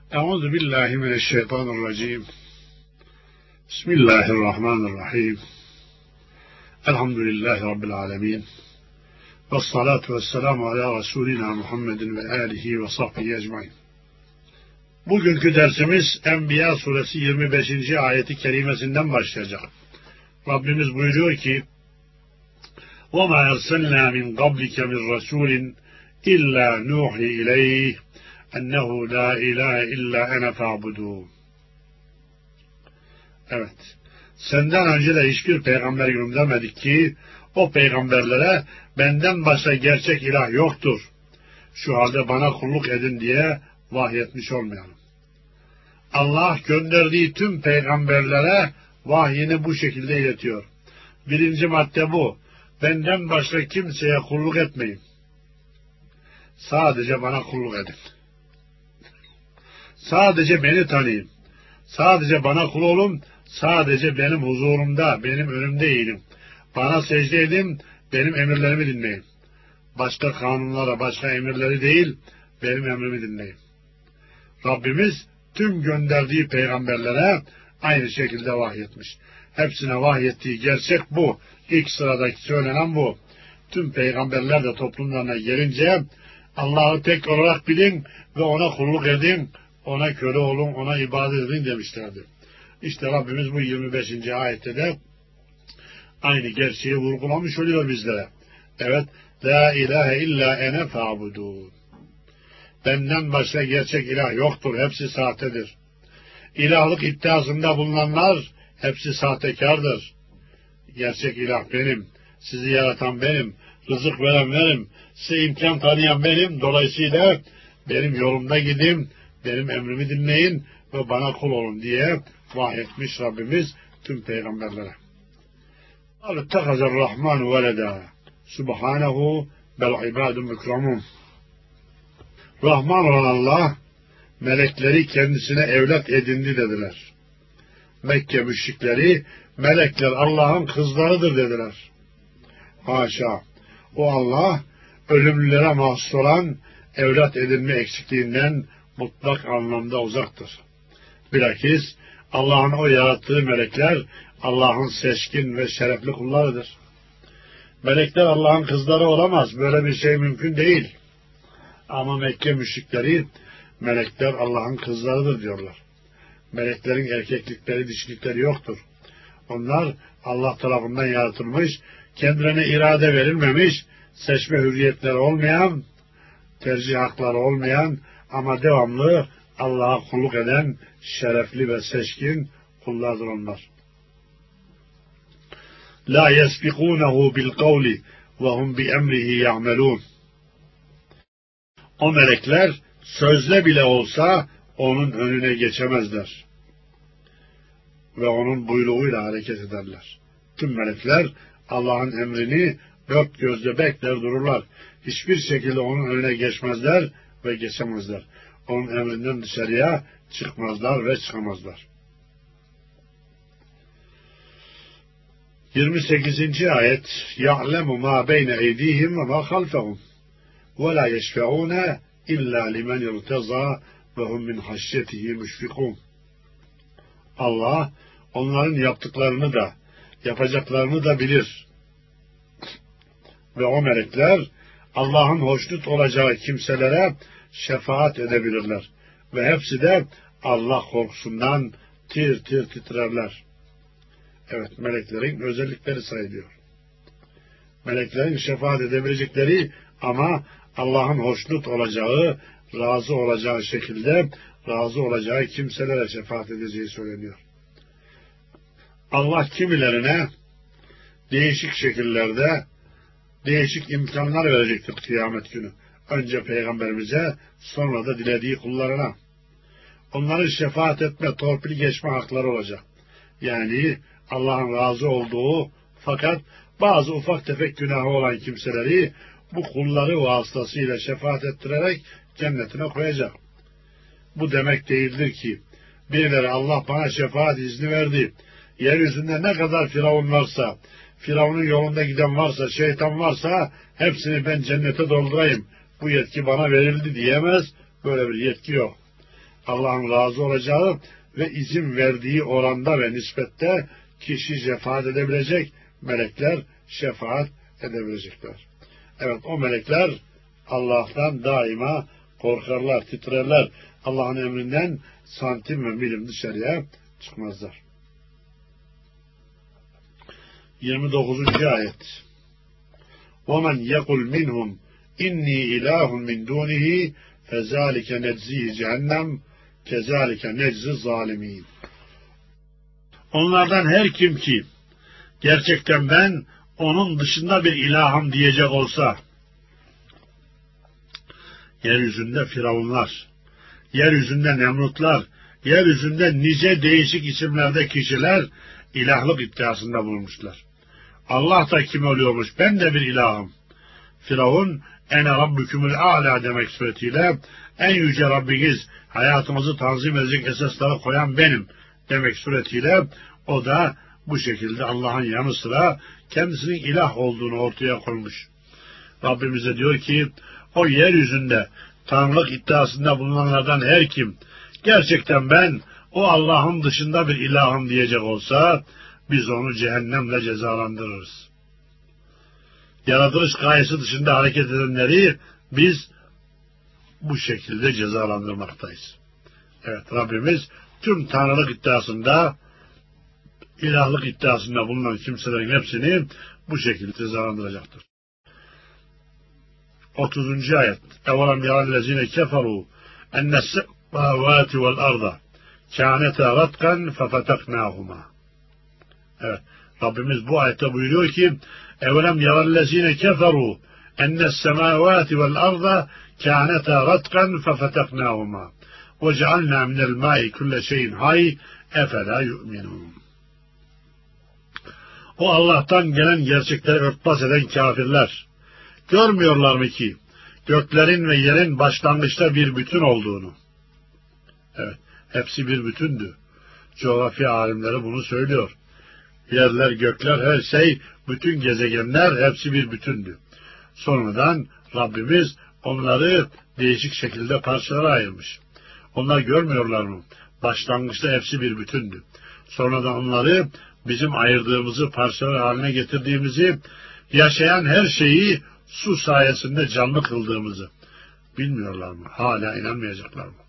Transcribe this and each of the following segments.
Euzu billahi mineşşeytanirracim. Bismillahirrahmanirrahim. Elhamdülillahi Rabbil alemin. Vessalatu vesselamu ala Resulina Muhammedin ve alihi ve sahbihi ecmain. Bugünkü dersimiz Enbiya suresi 25. ayeti kerimesinden başlayacak. Rabbimiz buyuruyor ki: وَمَا أَرْسَلْنَا مِنْ قَبْلِكَ مِنْ رَسُولٍ إِلَّا نُوحِي إِلَيْهِ اَنَّهُ لَا اِلَٰهَ اِلَّا اَنَا فَاعْبُدُونَ. Evet, senden önce de hiçbir peygamber göndermedik ki o peygamberlere benden başka gerçek ilah yoktur, şu halde bana kulluk edin diye vahyetmiş olmayalım. Allah gönderdiği tüm peygamberlere vahyini bu şekilde iletiyor. Birinci madde bu: benden başka kimseye kulluk etmeyin. Sadece bana kulluk edin. Sadece beni tanıyın. Sadece bana kul olun. Sadece benim huzurumda, benim önümde eğilin. Bana secde edin, benim emirlerimi dinleyin. Başka kanunlara, başka emirleri değil, benim emrimi dinleyin. Rabbimiz tüm gönderdiği peygamberlere aynı şekilde vahyetmiş. Hepsine vahyettiği gerçek bu. İlk sıradaki söylenen bu. Tüm peygamberler de toplumlarına gelince Allah'ı tek olarak bilin ve ona kulluk edin, ona köle olun, ona ibadet edin demişlerdi. İşte Rabbimiz bu 25. ayette de aynı gerçeği vurgulamış oluyor bizlere. Evet, la ilahe illa ene fa'budun. Benden başka gerçek ilah yoktur, hepsi sahtedir. İlahlık iddiasında bulunanlar hepsi sahtekardır. Gerçek ilah benim, sizi yaratan benim, rızık veren benim, size imkan tanıyan benim, dolayısıyla benim yolumda gidin, benim emrimi dinleyin ve bana kul olun diye vahyetmiş Rabbimiz tüm peygamberlere. Rahmanu veleda subhanahu bel ibadun mukramun. Rahman olan Allah melekleri kendisine evlat edindi dediler. Mekke müşrikleri melekler Allah'ın kızlarıdır dediler. Haşa, o Allah ölümlülere mahsus olan evlat edinme eksikliğinden mutlak anlamda uzaktır. Bilakis Allah'ın o yarattığı melekler Allah'ın seçkin ve şerefli kullarıdır. Melekler Allah'ın kızları olamaz. Böyle bir şey mümkün değil. Ama Mekke müşrikleri melekler Allah'ın kızlarıdır diyorlar. Meleklerin erkeklikleri, dişilikleri yoktur. Onlar Allah tarafından yaratılmış, kendilerine irade verilmemiş, seçme hürriyetleri olmayan, tercih hakları olmayan ama devamlı Allah'a kulluk eden şerefli ve seçkin kullardır onlar. La yesbikunehu bil kavli ve hum bi emrihi ya'melun. O melekler sözle bile olsa onun önüne geçemezler ve onun buyruğuyla hareket ederler. Tüm melekler Allah'ın emrini dört gözle bekler dururlar. Hiçbir şekilde onun önüne geçmezler ve geçemezler. Onun emrinden dışarıya çıkmazlar ve çıkamazlar. 28. ayet: يَعْلَمُ مَا بَيْنَ اَيْدِيهِمْ وَمَا خَلْفَهُمْ وَلَا يَشْفَعُونَ اِلَّا لِمَنْ يَرْتَضَى وَهُمْ مِنْ خَشْيَتِهِ مُشْفِقُونَ. Allah onların yaptıklarını da yapacaklarını da bilir. Ve o melekler Allah'ın hoşnut olacağı kimselere şefaat edebilirler. Ve hepsi de Allah korkusundan tir tir titrerler. Evet, meleklerin özellikleri sayılıyor. Meleklerin şefaat edebilecekleri ama Allah'ın hoşnut olacağı, razı olacağı şekilde, razı olacağı kimselere şefaat edeceği söyleniyor. Allah kimilerine değişik şekillerde değişik imkanlar verecektir kıyamet günü. Önce peygamberimize, sonra da dilediği kullarına. Onların şefaat etme, torpil geçme hakları olacak. Yani Allah'ın razı olduğu fakat bazı ufak tefek günahı olan kimseleri bu kulları vasıtasıyla şefaat ettirerek cennetine koyacak. Bu demek değildir ki birileri Allah bana şefaat izni verdi, yeryüzünde ne kadar firavun varsa, Firavun'un yolunda giden varsa, şeytan varsa hepsini ben cennete doldurayım, bu yetki bana verildi diyemez. Böyle bir yetki yok. Allah'ın razı olacağı ve izin verdiği oranda ve nispette kişi şefaat edebilecek melekler şefaat edebilecekler. Evet, o melekler Allah'tan daima korkarlar, titrerler. Allah'ın emrinden santim ve milim dışarıya çıkmazlar. 29. ayet. وَمَنْ يَقُلْ مِنْهُمْ اِنِّي اِلَٰهٌ مِنْ دُونِهِ فَذَٰلِكَ نَجْزِيهِ جَهَنَّمْ كَذَٰلِكَ نَجْزِ الظَّالِمِينَ. Onlardan her kim ki gerçekten ben onun dışında bir ilahım diyecek olsa, yeryüzünde firavunlar, yeryüzünde Nemrutlar, yeryüzünde nice değişik isimlerde kişiler ilahlık iddiasında bulunmuşlar. Allah da kim oluyormuş? Ben de bir ilahım. Firavun ene rabbükümül âlâ demek suretiyle en yüce Rabbiniz, hayatımızı tanzim edecek esasları koyan benim demek suretiyle o da bu şekilde Allah'ın yanı sıra kendisinin ilah olduğunu ortaya koymuş. Rabbimize diyor ki o yeryüzünde tanrılık iddiasında bulunanlardan her kim gerçekten ben o Allah'ın dışında bir ilahım diyecek olsa biz onu cehennemle cezalandırırız. Yaratılış gayesi dışında hareket edenleri biz bu şekilde cezalandırmaktayız. Evet, Rabbimiz tüm tanrılık iddiasında, ilahlık iddiasında bulunan kimselerin hepsini bu şekilde cezalandıracaktır. 30. ayet. اَوَلَمْ يَرَ الَّذ۪ينَ كَفَرُوا اَنَّ السَّمَاوَاتِ وَالْاَرْضَ كَانَتَا رَتْقًا فَفَتَقْنَاهُمَا. Evet, Rabbimiz bu ayette buyuruyor ki اَوَلَمْ يَرَ الَّذ۪ينَ كَفَرُوا اَنَّ السَّمَاوَاتِ وَالْاَرْضَ كَانَتَا رَتْقًا فَفَتَقْنَاهُمَا وَجَعَلْنَا مِنَ الْمَاءِ كُلَّ شَيْءٍ حَيٍّ اَفَلَا يُؤْمِنُونَ. O Allah'tan gelen gerçekleri örtbas eden kafirler görmüyorlar mı ki göklerin ve yerin başlangıçta bir bütün olduğunu? Evet, hepsi bir bütündü. Coğrafya alimleri bunu söylüyor. Yerler, gökler, her şey, bütün gezegenler hepsi bir bütündü. Sonradan Rabbimiz onları değişik şekilde parçalara ayırmış. Onlar görmüyorlar mı? Başlangıçta hepsi bir bütündü. Sonradan onları bizim ayırdığımızı, parçalar haline getirdiğimizi, yaşayan her şeyi su sayesinde canlı kıldığımızı bilmiyorlar mı? Hala inanmayacaklar mı?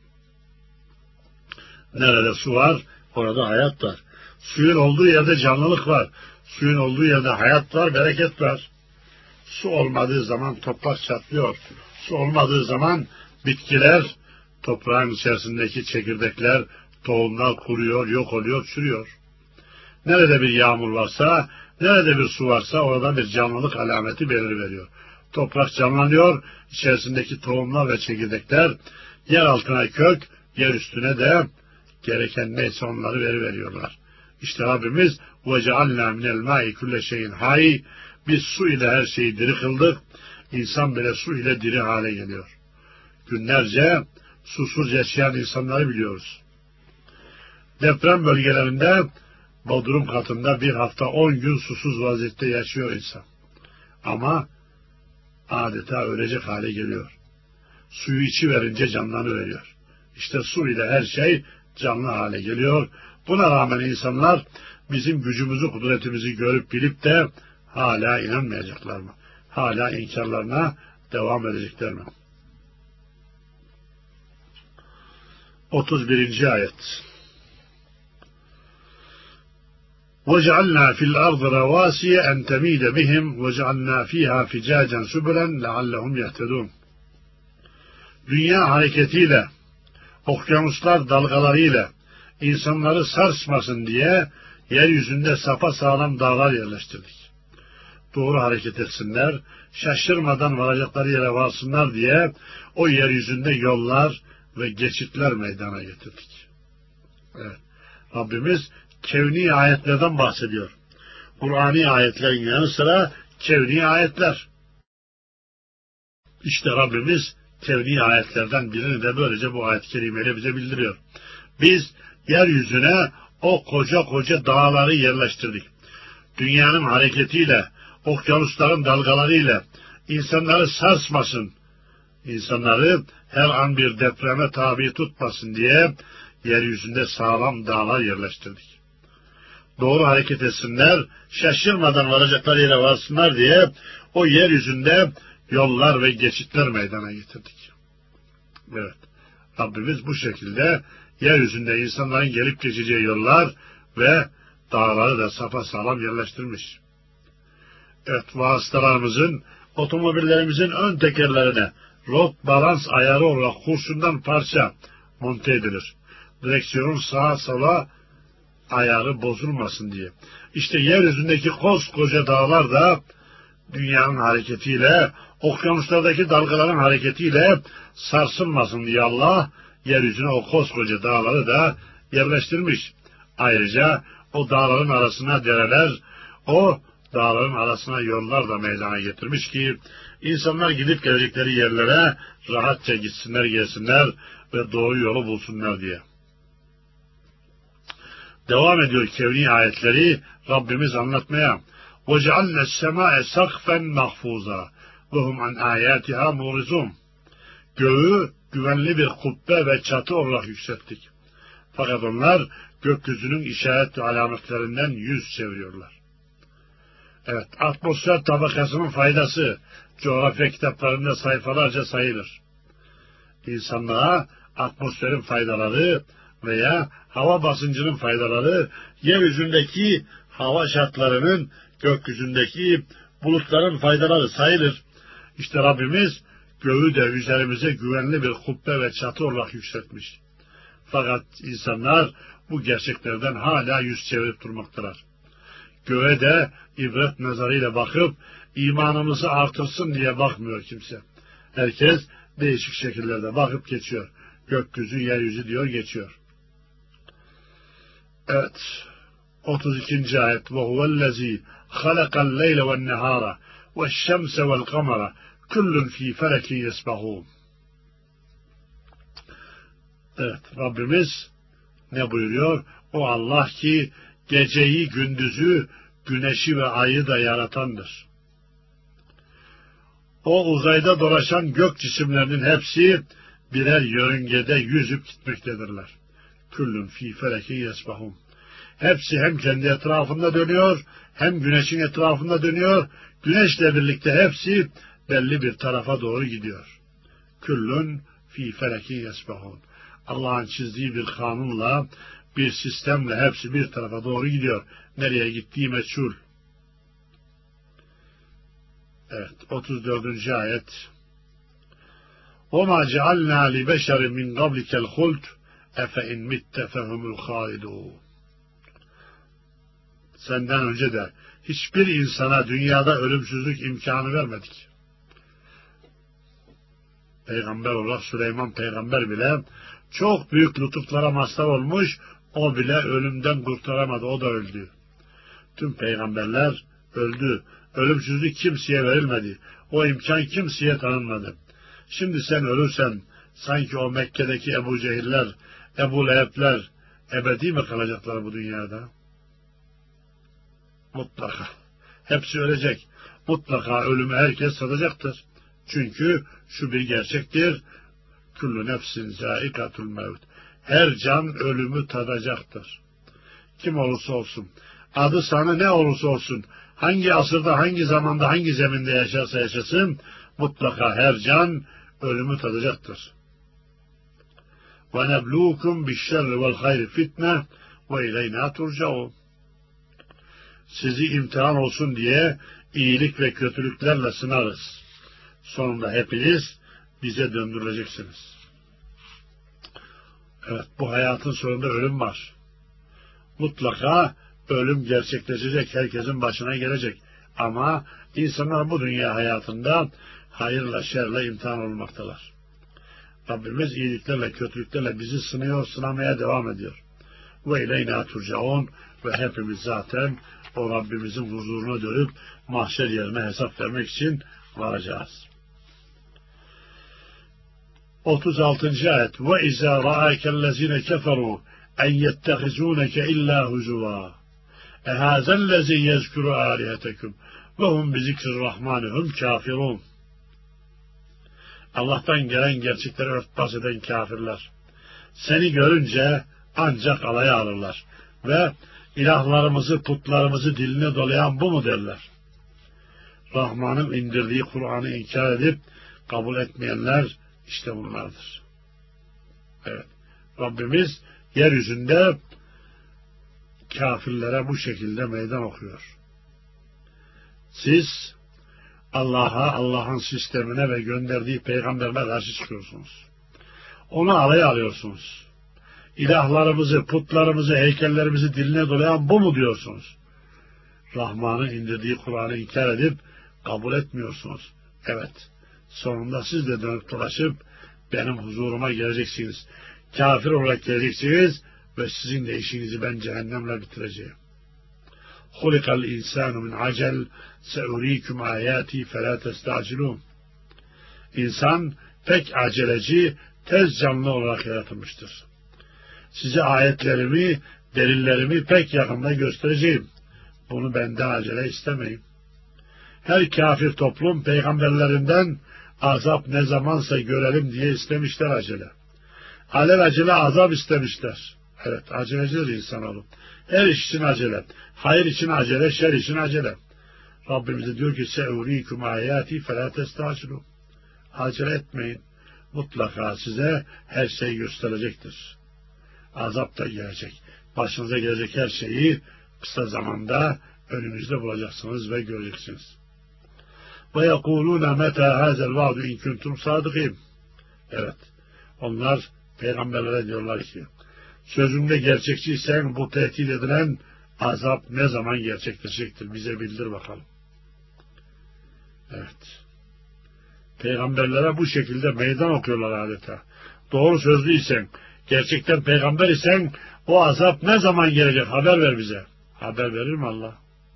Nerede su var, orada hayat var. Suyun olduğu yerde canlılık var. Suyun olduğu yerde hayat var, bereket var. Su olmadığı zaman toprak çatlıyor. Su olmadığı zaman bitkiler, toprağın içerisindeki çekirdekler, tohumlar kuruyor, yok oluyor, çürüyor. Nerede bir yağmur varsa, nerede bir su varsa orada bir canlılık alameti beliriveriyor. Toprak canlanıyor, içerisindeki tohumlar ve çekirdekler yer altına kök, yer üstüne de gereken neyse onları veriveriyorlar. İşte Rabbimiz وَجَعَلْنَا مِنَ الْمَاءِ كُلَّ شَيْءٍ حَيٍّ Biz su ile her şeyi diri kıldık. İnsan bile su ile diri hale geliyor. Günlerce susuz yaşayan insanları biliyoruz. Deprem bölgelerinde bodrum katında bir hafta 10 gün susuz vaziyette yaşıyor insan. Ama adeta ölecek hale geliyor. Suyu içiverince canlanıveriyor. İşte su ile her şey canlı hale geliyor. Buna rağmen insanlar bizim gücümüzü, kudretimizi görüp bilip de hala inanmayacaklar mı? Hala inkarlarına devam edecekler mi? 31. ayet. وَجَعَلْنَا فِي الْأَرْضِ رَوَاسِيَ أَنْ تَمِيدَ بِهِمْ وَجَعَلْنَا فِيهَا فِجَاجًا سُبُلًا لَعَلَّهُمْ يَهْتَدُونَ. Dünya hareketiyle, okyanuslar dalgalarıyla insanları sarsmasın diye yeryüzünde sapasağlam dağlar yerleştirdik. Doğru hareket etsinler, şaşırmadan varacakları yere varsınlar diye o yeryüzünde yollar ve geçitler meydana getirdik. Evet, Rabbimiz kevni ayetlerden bahsediyor. Kur'ani ayetlerin yanı sıra kevni ayetler. İşte Rabbimiz kevni ayetlerden birini de böylece bu ayet-i kerimeyle bize bildiriyor. Biz yeryüzüne o koca koca dağları yerleştirdik. Dünyanın hareketiyle, okyanusların dalgalarıyla insanları sarsmasın, İnsanları her an bir depreme tabi tutmasın diye yeryüzünde sağlam dağlar yerleştirdik. Doğru hareket etsinler, şaşırmadan varacakları yere varsınlar diye o yeryüzünde yollar ve geçitler meydana getirdik. Evet, Rabbimiz bu şekilde yeryüzünde insanların gelip geçeceği yollar ve dağları da sapasağlam yerleştirmiş. Evet, vasıtalarımızın, otomobillerimizin ön tekerlerine rot balans ayarı olarak kurşundan parça monte edilir. Direksiyonun sağa sola ayarı bozulmasın diye. İşte yeryüzündeki koskoca dağlar da dünyanın hareketiyle, okyanuslardaki dalgaların hareketiyle sarsılmasın diye Allah yeryüzüne o koskoca dağları da yerleştirmiş. Ayrıca o dağların arasına dereler, o dağların arasına yollar da meydana getirmiş ki insanlar gidip gelecekleri yerlere rahatça gitsinler, gelsinler ve doğru yolu bulsunlar diye. Devam ediyor kevni ayetleri Rabbimiz anlatmaya. وَجَعَلْنَا السَّمَاءَ سَقْفًا مَحْفُوظًا وَهُمْ عَنْ آيَاتِهَا مُعْرِضُونَ. Göğü güvenli bir kubbe ve çatı olarak yükselttik. Fakat onlar gökyüzünün işaret ve alametlerinden yüz çeviriyorlar. Evet, atmosfer tabakasının faydası coğrafya kitaplarında sayfalarca sayılır. İnsanlığa atmosferin faydaları veya hava basıncının faydaları, yeryüzündeki hava şartlarının, gökyüzündeki bulutların faydaları sayılır. İşte Rabbimiz göğü de üzerimize güvenli bir kubbe ve çatı olarak yükseltmiş. Fakat insanlar bu gerçeklerden hala yüz çevirip durmaktalar. Göğe de ibret nazarıyla bakıp imanımızı artırsın diye bakmıyor kimse. Herkes değişik şekillerde bakıp geçiyor. Gökyüzü, yeryüzü diyor geçiyor. Evet. 32. ayet. وَهُوَ الَّذ۪ي خَلَقَ اللَّيْلَ وَالنَّهَارَ وَالشَّمْسَ وَالْقَمَرَ كُلٌّ ف۪ي فَلَكٍ يَسْبَحُونَ. Evet, Rabbimiz ne buyuruyor? O Allah ki geceyi, gündüzü, güneşi ve ayı da yaratandır. O uzayda dolaşan gök cisimlerinin hepsi birer yörüngede yüzüp gitmektedirler. Küllün fî feleki yesbahun. Hepsi hem kendi etrafında dönüyor, hem güneşin etrafında dönüyor. Güneşle birlikte hepsi belli bir tarafa doğru gidiyor. Küllün fî feleki yesbahun. Allah'ın çizdiği bir kanunla, bir sistemle hepsi bir tarafa doğru gidiyor. Nereye gittiği meçhul. Evet, 34. ayet. وَمَا جَعَلْنَا لِبَشَرٍ مِنْ قَبْلِكَ الْخُلْدِ اَفَاِنْ مِتَّ فَهُمُ الْخَالِدُونَ. Senden önce de hiçbir insana dünyada ölümsüzlük imkanı vermedik. Peygamber olarak Süleyman peygamber bile çok büyük lütuflara mazhar olmuş, o bile ölümden kurtaramadı, o da öldü. Tüm peygamberler öldü. Ölümsüzlük kimseye verilmedi. O imkan kimseye tanınmadı. Şimdi sen ölürsen sanki o Mekke'deki Ebu Cehiller, Ebu Leheb'ler ebedi mi kalacaklar bu dünyada? Mutlaka. Hepsi ölecek. Mutlaka ölümü herkes tadacaktır. Çünkü şu bir gerçektir. Kullu nefsin zâikatul mevt. Her can ölümü tadacaktır. Kim olursa olsun. Adı sanı ne olursa olsun. Hangi asırda, hangi zamanda, hangi zeminde yaşarsa yaşasın, mutlaka her can ölümü tadacaktır. وَنَبْلُوكُمْ بِالشَّرِّ وَالْخَيْرِ فِتْنَةً وَاِلَيْنَا تُرْجَعُونَ. Sizi imtihan olsun diye iyilik ve kötülüklerle sınarız. Sonunda hepiniz bize döndürüleceksiniz. Evet, bu hayatın sonunda ölüm var. Mutlaka ölüm gerçekleşecek, herkesin başına gelecek. Ama insanlar bu dünya hayatında hayırla, şerle imtihan olmaktalar. Rabbimiz iyiliklerle, kötülüklerle bizi sınıyor, sınamaya devam ediyor. Ve ileyna turcaun, ve hepimiz zaten o Rabbimizin huzuruna dönüp mahşer yerine hesap vermek için varacağız. 36. ayet. Ve izâ râekellezîne keferû en yettehizûneke illâ huzuvâ. Ehâzellezî yezkuru âliheteküm ve hum bi zikrir rahmânihum kâfirûn. Allah'tan gelen gerçekleri örtbas eden kafirler. Seni görünce ancak alaya alırlar ve ilahlarımızı, putlarımızı diline dolayan bu mu derler. Rahman'ın indirdiği Kur'an'ı inkar edip kabul etmeyenler işte bunlardır. Evet, Rabbimiz yeryüzünde kafirlere bu şekilde meydan okuyor. Siz Allah'a, Allah'ın sistemine ve gönderdiği peygamberine karşı çıkıyorsunuz. Onu alaya alıyorsunuz. İlahlarımızı, putlarımızı, heykellerimizi diline dolayan bu mu diyorsunuz? Rahman'ın indirdiği Kur'an'ı inkar edip kabul etmiyorsunuz. Evet, sonunda siz de dönüp dolaşıp benim huzuruma geleceksiniz. Kafir olarak geleceksiniz ve sizin de işinizi ben cehennemle bitireceğim. Hulikal insanu min acel seurikum ayati fela testacilun. İnsan pek aceleci, tez canlı olarak yaratılmıştır. Size ayetlerimi, delillerimi pek yakında göstereceğim. Bunu benden acele istemeyin. Her kafir toplum peygamberlerinden azap ne zamansa görelim diye istemişler acele. Alelacele azap istemişler. Evet, acelecidir insanoğlu. Her iş için acele. Hayır için acele, şer için acele. Rabbimiz de diyor ki seurikum ayati fela testacilun. Acele etmeyin. Mutlaka size her şey gösterecektir. Azap da gelecek. Başınıza gelecek her şeyi kısa zamanda önünüzde bulacaksınız ve göreceksiniz. Ve yekulûne metâ hâzel vâdu in kuntum sâdıkîn. Evet. Onlar peygamberlere diyorlar ki sözünde gerçekçiysen bu tehdit edilen azap ne zaman gerçekleşecektir? Bize bildir bakalım. Evet. Peygamberlere bu şekilde meydan okuyorlar adeta. Doğru sözlüysen, gerçekten peygamber isen o azap ne zaman gelecek? Haber ver bize. Haber verir mi Allah?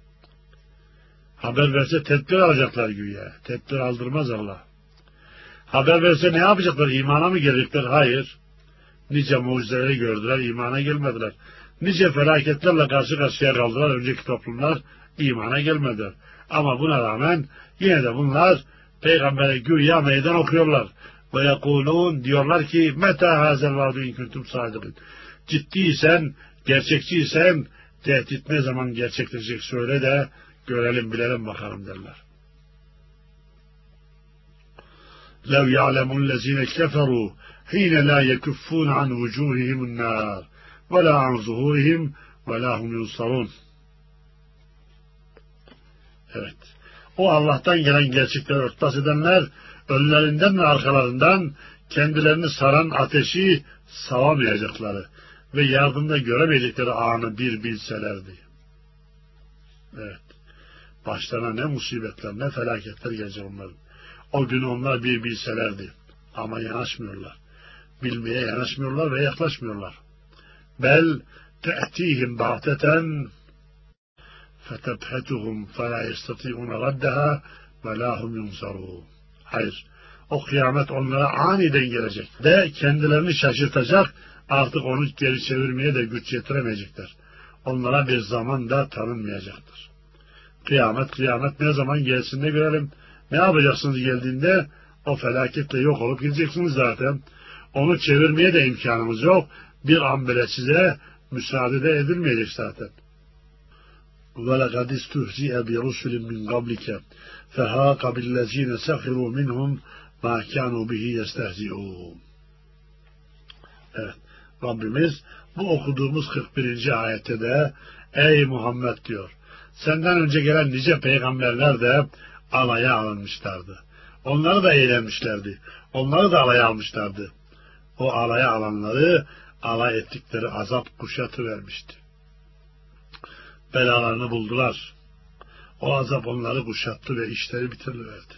Haber verse tedbir alacaklar güya. Tedbir aldırmaz Allah. Haber verse ne yapacaklar? İmana mı gelecekler? Hayır. Nice mucizeleri gördüler, imana gelmediler. Nice felaketlerle karşı karşıya kaldılar önceki toplumlar, imana gelmediler. Ama buna rağmen yine de bunlar peygambere güya meydan okuyorlar. Ve yekulûn diyorlar ki metâ hâzel vâdu in kuntum sâdıkîn. Ciddiysen, gerçekçiysen tehdit ne zaman gerçekleşecek söyle de görelim bilelim bakalım derler. لَوْ يَعْلَمُ الَّذ۪ينَ كَفَرُوا حِينَ لَا يَكُفُّونَ عَنْ وُجُوهِهِمُ النَّارِ وَلَا عَنْ ظُهُورِهِمْ وَلَا هُمْ يُنْصَرُونَ. Evet. O Allah'tan gelen gerçekleri örtbas edenler önlerinden ve arkalarından kendilerini saran ateşi savamayacakları ve yardımda göremeyecekleri anı bir bilselerdi. Evet. Başlarına ne musibetler, ne felaketler gelecek onların. O gün onlar bir bilselerdi. Ama yanaşmıyorlar. Bilmeye yanaşmıyorlar ve yaklaşmıyorlar. Bel te'tihim ba'teten fetebhetuhum felâ yestati'ûne raddeha ve lâ hum yunsarûn. Hayır. O kıyamet onlara aniden gelecek ve kendilerini şaşırtacak, artık onu geri çevirmeye de güç yetiremeyecekler. Onlara bir zaman da tanınmayacaktır. Kıyamet ne zaman gelsin de görelim. Ne yapacaksınız geldiğinde? O felaketle yok olup gideceksiniz zaten. Onu çevirmeye de imkanımız yok. Bir an bile size müsaade de edilmeyecek zaten. وَلَقَدْ اِسْتُهْزِئَ بِرُسُلٍ مِنْ قَبْلِكَ فَهَاقَ بِالَّذ۪ينَ سَخِرُوا مِنْهُمْ مَا كَانُوا بِهِ يَسْتَهْزِئُونَ. Evet, Rabbimiz bu okuduğumuz 41. ayette de ey Muhammed diyor, senden önce gelen nice peygamberler de alaya alınmışlardı. Onları da eğlenmişlerdi. Onları da alaya almışlardı. O alaya alanları alay ettikleri azap kuşatıvermişti. Belalarını buldular. O azap onları kuşattı ve işleri bitiriverdi.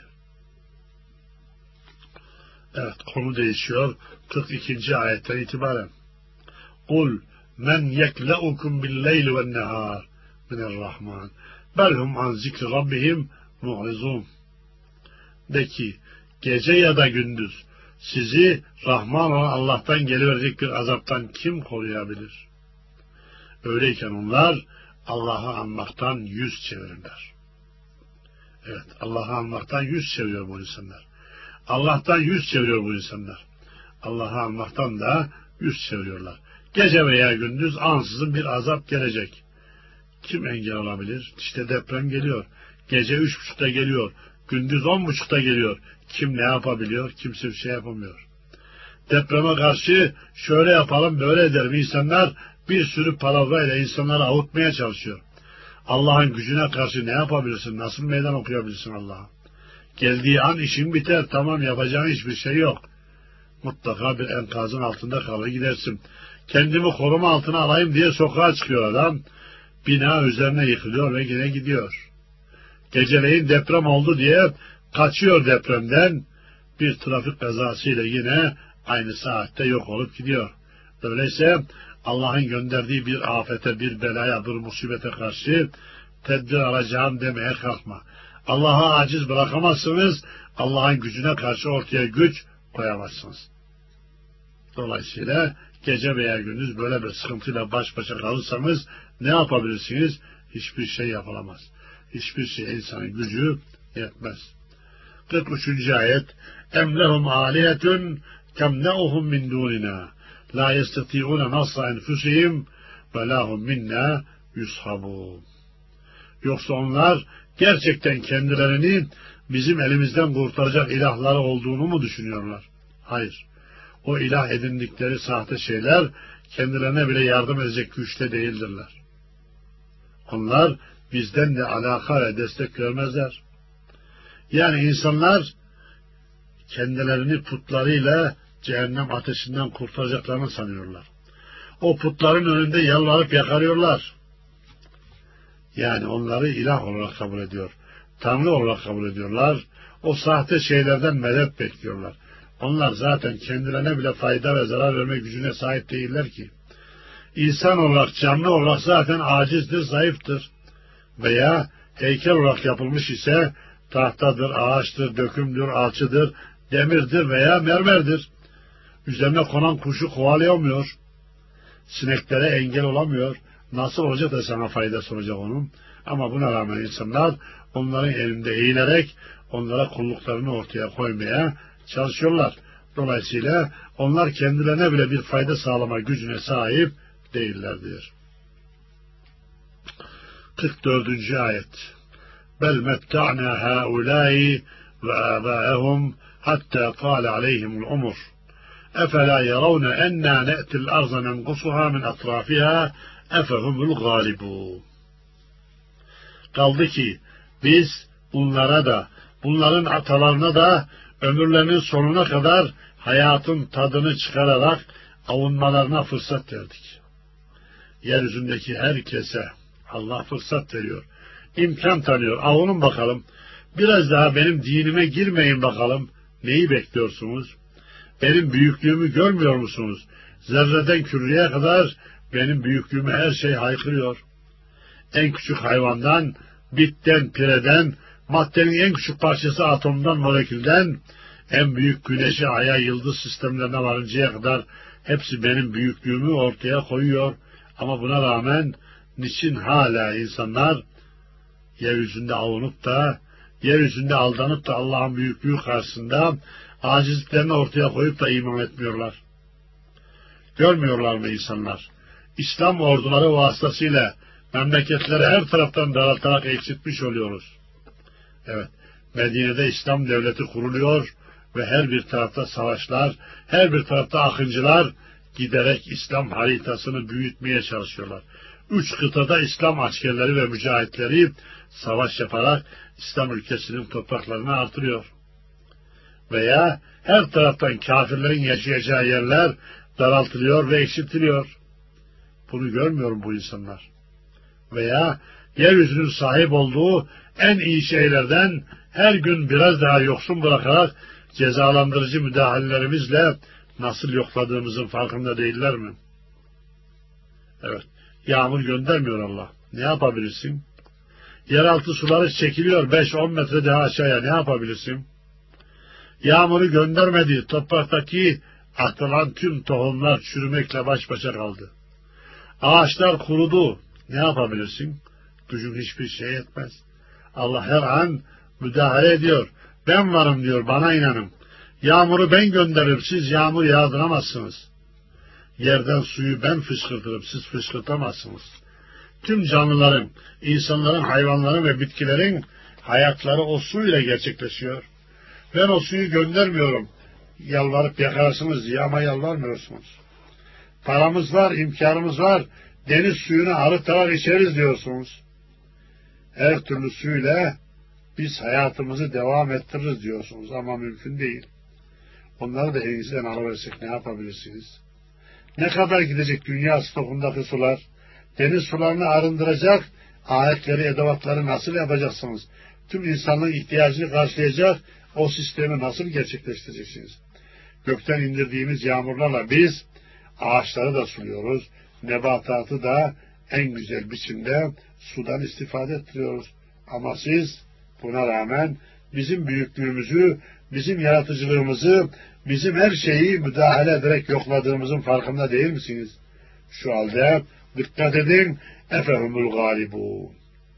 Evet, konu değişiyor. 42. ayetten itibaren. Kul men yekleukum billeyli ve nehar minirrahman belhum an zikri rabbihim mu'izun. De ki, gece ya da gündüz sizi Rahman olan Allah'tan geliverecek bir azaptan kim koruyabilir? Öyleyken onlar Allah'ı anmaktan yüz çevirirler. Evet, Allah'ı anmaktan yüz çeviriyor bu insanlar. Allah'tan yüz çeviriyor bu insanlar. Allah'ı almaktan da yüz çeviriyorlar. Gece veya gündüz ansızın bir azap gelecek. Kim engel olabilir? İşte deprem geliyor. Gece 3.30'da geliyor. Gündüz 10.30'da geliyor. Kim ne yapabiliyor? Kimse bir şey yapamıyor. Depreme karşı şöyle yapalım, böyle edelim. İnsanlar bir sürü palavrayla insanları avutmaya çalışıyor. Allah'ın gücüne karşı ne yapabilirsin? Nasıl meydan okuyabilirsin Allah'a? Geldiği an işin biter. Tamam, yapacağın hiçbir şey yok. Mutlaka bir enkazın altında kalır gidersin. Kendimi koruma altına alayım diye sokağa çıkıyor adam. Bina üzerine yıkılıyor ve yine gidiyor. Geceleyin deprem oldu diye kaçıyor depremden. Bir trafik kazasıyla yine aynı saatte yok olup gidiyor. Öyleyse Allah'ın gönderdiği bir afete, bir belaya, bir musibete karşı tedbir alacağım demeye kalkma. Allah'a aciz bırakamazsınız, Allah'ın gücüne karşı ortaya güç koyamazsınız. Dolayısıyla gece veya gündüz böyle bir sıkıntıyla baş başa kalırsanız ne yapabilirsiniz? Hiçbir şey yapılamaz. Hiçbir şey insanın gücü yetmez. 43. ayet اَمْ لَهُمْ عَالِيَةٌ كَمْنَعُهُمْ مِنْ دُونِنَا لَا يَسْتَطِيعُونَ نَصْرَ أَنْفُسِهِمْ وَلَا هُمْ مِنَّا يُصْحَبُونَ. Yoksa onlar gerçekten kendilerini bizim elimizden kurtaracak ilahları olduğunu mu düşünüyorlar? Hayır. O ilah edindikleri sahte şeyler kendilerine bile yardım edecek güçte değildirler. Onlar bizden de alaka ve destek görmezler. Yani insanlar kendilerini putlarıyla cehennem ateşinden kurtaracaklarını sanıyorlar. O putların önünde yalvarıp yakarıyorlar. Yani onları ilah olarak kabul ediyor. Tanrı olarak kabul ediyorlar. O sahte şeylerden medet bekliyorlar. Onlar zaten kendilerine bile fayda ve zarar verme gücüne sahip değiller ki. İnsan olarak, canlı olarak zaten acizdir, zayıftır. Veya heykel olarak yapılmış ise tahtadır, ağaçtır, dökümdür, alçıdır, demirdir veya mermerdir. Üzerine konan kuşu kovalayamıyor. Sineklere engel olamıyor. Nasıl olacak da sana faydası olacak onun? Ama buna rağmen insanlar onların elinde eğilerek onlara kulluklarını ortaya koymaya çalışıyorlar. Dolayısıyla onlar kendilerine bile bir fayda sağlama gücüne sahip değillerdir. 44. ayet bel metta'na haulâi ve âbâehum hattâ tâle aleyhimul umur efela yaravne ennâ ne'til arza nenqusuhâ min atrâfihâ efehumul gâlibûn. Kaldı ki biz bunlara da bunların atalarına da ömürlerinin sonuna kadar hayatın tadını çıkararak avunmalarına fırsat verdik. Yeryüzündeki herkese Allah fırsat veriyor. İmkan tanıyor. Avunun bakalım. Biraz daha benim dinime girmeyin bakalım. Neyi bekliyorsunuz? Benim büyüklüğümü görmüyor musunuz? Zerreden küreye kadar benim büyüklüğümü her şey haykırıyor. En küçük hayvandan, bitten, pireden, maddenin en küçük parçası atomdan, molekülden, en büyük güneşe, aya, yıldız sistemlerine varıncaya kadar hepsi benim büyüklüğümü ortaya koyuyor. Ama buna rağmen niçin hala insanlar yeryüzünde avunup da, yeryüzünde aldanıp da Allah'ın büyüklüğü karşısında acizliklerini ortaya koyup da iman etmiyorlar? Görmüyorlar mı insanlar? İslam orduları vasıtasıyla memleketleri her taraftan daraltarak eksiltmiş oluyoruz. Evet, Medine'de İslam devleti kuruluyor ve her bir tarafta savaşlar, her bir tarafta akıncılar giderek İslam haritasını büyütmeye çalışıyorlar. 3 kıtada İslam askerleri ve mücahitleri savaş yaparak İslam ülkesinin topraklarını artırıyor. Veya her taraftan kafirlerin yaşayacağı yerler daraltılıyor ve eksiltiliyor. Bunu görmüyor mu bu insanlar? Veya yeryüzünün sahip olduğu en iyi şeylerden her gün biraz daha yoksun bırakarak cezalandırıcı müdahalelerimizle nasıl yokladığımızın farkında değiller mi? Evet, yağmur göndermiyor Allah. Ne yapabilirsin? Yeraltı suları çekiliyor 5-10 metre daha aşağıya. Ne yapabilirsin? Yağmuru göndermedi. Topraktaki atılan tüm tohumlar çürümekle baş başa kaldı. Ağaçlar kurudu. Ne yapabilirsin? Gücün hiçbir şey yetmez. Allah her an müdahale ediyor. Ben varım diyor, bana inanın. Yağmuru ben gönderirim, siz yağmur yağdıramazsınız. Yerden suyu ben fışkırtırım, siz fışkırtamazsınız. Tüm canlıların, insanların, hayvanların ve bitkilerin hayatları o suyla gerçekleşiyor. Ben o suyu göndermiyorum. Yalvarıp yakarsınız diye ama yalvarmıyorsunuz. Paramız var, imkanımız var. Deniz suyunu arıtarak içeriz diyorsunuz. Her türlü suyla biz hayatımızı devam ettiririz diyorsunuz ama mümkün değil. Onları da elinizden alıversek ne yapabilirsiniz? Ne kadar gidecek dünya stokundaki sular? Deniz sularını arındıracak aletleri, edevatları nasıl yapacaksınız? Tüm insanlığın ihtiyacını karşılayacak o sistemi nasıl gerçekleştireceksiniz? Gökten indirdiğimiz yağmurlarla biz ağaçları da suluyoruz, nebatatı da en güzel biçimde sudan istifade ettiriyoruz. Ama siz buna rağmen bizim büyüklüğümüzü, bizim yaratıcılığımızı, bizim her şeyi müdahale ederek yokladığımızın farkında değil misiniz? Şu halde dikkat edin, efehumul galibun.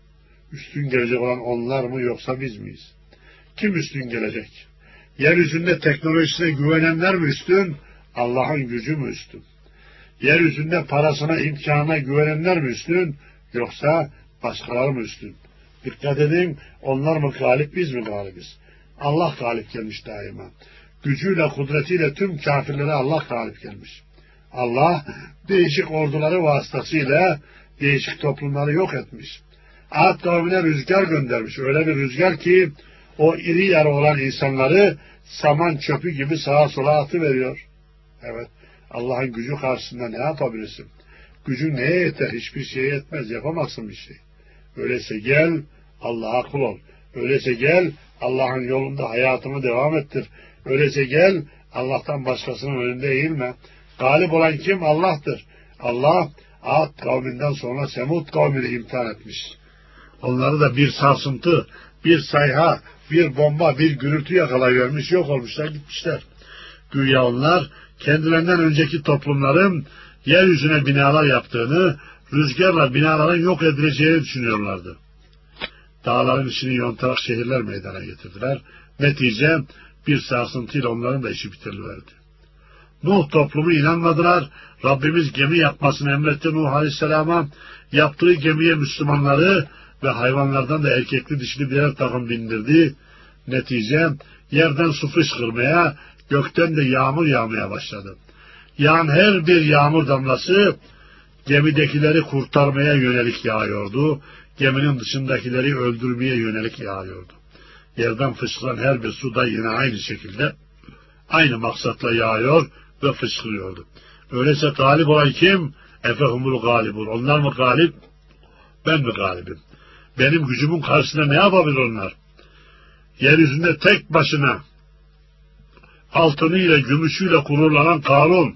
Üstün gelecek olan onlar mı yoksa biz miyiz? Kim üstün gelecek? Yeryüzünde teknolojisine güvenenler mi üstün? Allah'ın gücü mü üstün? Yeryüzünde parasına, imkanına güvenenler mi üstün? Yoksa başkaları mı üstün? Dikkat edin, onlar mı galip, biz mi galibiz? Allah galip gelmiş daima. Gücüyle, kudretiyle tüm kafirlere Allah galip gelmiş. Allah değişik orduları vasıtasıyla değişik toplumları yok etmiş. Ad kavmine rüzgar göndermiş. Öyle bir rüzgar ki o iri yarı olan insanları saman çöpü gibi sağa sola atıveriyor. Evet, Allah'ın gücü karşısında ne yapabilirsin? Gücün neye yeter? Hiçbir şeye yetmez. Yapamazsın bir şey. Öyleyse gel Allah'a kul ol. Öyleyse gel Allah'ın yolunda hayatını devam ettir. Öyleyse gel Allah'tan başkasının önünde eğilme. Galip olan kim? Allah'tır. Allah Ad kavminden sonra Semud kavmini imtihan etmiş. Onları da bir sarsıntı, bir sayha, bir bomba, bir gürültü yakalayıvermiş, yok olmuşlar, gitmişler. Güya onlar kendilerinden önceki toplumların yeryüzüne binalar yaptığını, rüzgarla binaların yok edileceğini düşünüyorlardı. Dağların içini yontarak şehirler meydana getirdiler. Netice bir sarsıntıyla onların da işi bitiriverdi. Nuh toplumu inanmadılar. Rabbimiz gemi yapmasını emretti Nuh Aleyhisselam'a. Yaptığı gemiye Müslümanları ve hayvanlardan da erkekli dişli birer takım bindirdi. Netice yerden su fışkırmaya, gökten de yağmur yağmaya başladı. Yağan her bir yağmur damlası gemidekileri kurtarmaya yönelik yağıyordu. Geminin dışındakileri öldürmeye yönelik yağıyordu. Yerden fışkıran her bir su da yine aynı şekilde, aynı maksatla yağıyor ve fışkırıyordu. Öyleyse galip olan kim? Efehumul galibun. Onlar mı galip? Ben mi galibim? Benim gücümün karşısında ne yapabilir onlar? Yeryüzünde tek başına altınıyla, gümüşüyle gururlanan Karun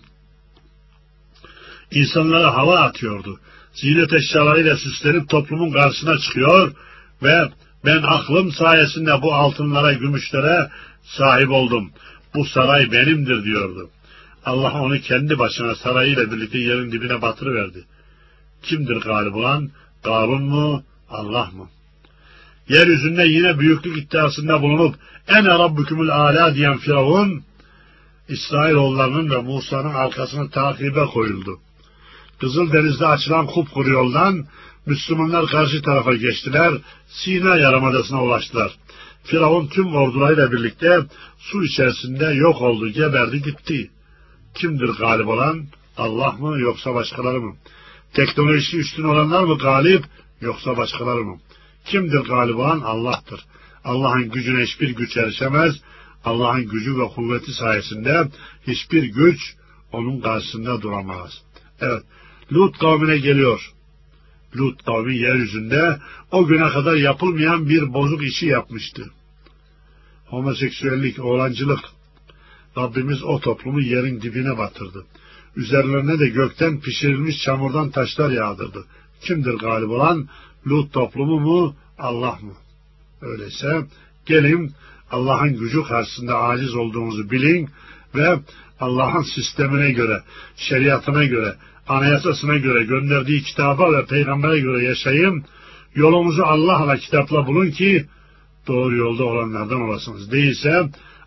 insanlara hava atıyordu. Ziynet eşyalarıyla süslenip toplumun karşısına çıkıyor ve ben aklım sayesinde bu altınlara, gümüşlere sahip oldum. Bu saray benimdir diyordu. Allah onu kendi başına sarayıyla birlikte yerin dibine batırıverdi. Kimdir galip olan? Karun mu? Allah mı? Yeryüzünde yine büyüklük iddiasında bulunup ene rabbükümül âlâ diyen Firavun, İsrailoğullarının ve Musa'nın arkasına takibe koyuldu. Kızıldeniz'de açılan kupkuru yoldan Müslümanlar karşı tarafa geçtiler, Sina Yarımadası'na ulaştılar. Firavun tüm ordularıyla birlikte su içerisinde yok oldu, geberdi gitti. Kimdir galip olan? Allah mı yoksa başkaları mı? Teknolojisi üstün olanlar mı galip yoksa başkaları mı? Kimdir galip olan? Allah'tır. Allah'ın gücüne hiçbir güç erişemez. Allah'ın gücü ve kuvveti sayesinde hiçbir güç onun karşısında duramaz. Evet, Lut kavmine geliyor. Lut kavmi yeryüzünde o güne kadar yapılmayan bir bozuk işi yapmıştı. Homoseksüellik, oğlancılık. Rabbimiz o toplumu yerin dibine batırdı. Üzerlerine de gökten pişirilmiş çamurdan taşlar yağdırdı. Kimdir galip olan? Lut toplumu mu? Allah mı? Öyleyse gelin Allah'ın gücü karşısında aciz olduğumuzu bilin ve Allah'ın sistemine göre, şeriatına göre, anayasasına göre, gönderdiği kitaba ve peygambere göre yaşayın. Yolumuzu Allah'la, kitapla bulun ki doğru yolda olanlardan olasınız. Değilse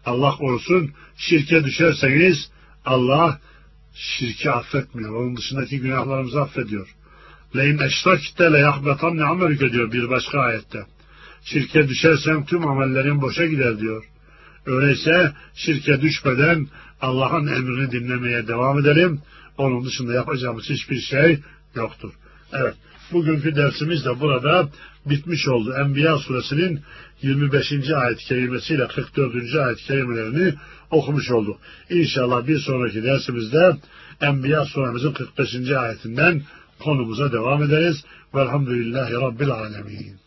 Allah korusun, şirke düşerseniz Allah şirki affetmiyor. Onun dışındaki günahlarımızı affediyor. Leyn eşrakte le yahbetanne amelüke diyor bir başka ayette. Şirke düşersen tüm amellerin boşa gider diyor. Öyleyse şirke düşmeden Allah'ın emrini dinlemeye devam edelim. Onun dışında yapacağımız hiçbir şey yoktur. Evet, bugünkü dersimiz de burada bitmiş oldu. Enbiya suresinin 25. ayet-i kerimesiyle 44. ayet-i kerimelerini okumuş olduk. İnşallah bir sonraki dersimizde Enbiya suremizin 45. ayetinden konumuza devam ederiz. Velhamdülillahi Rabbil alemin.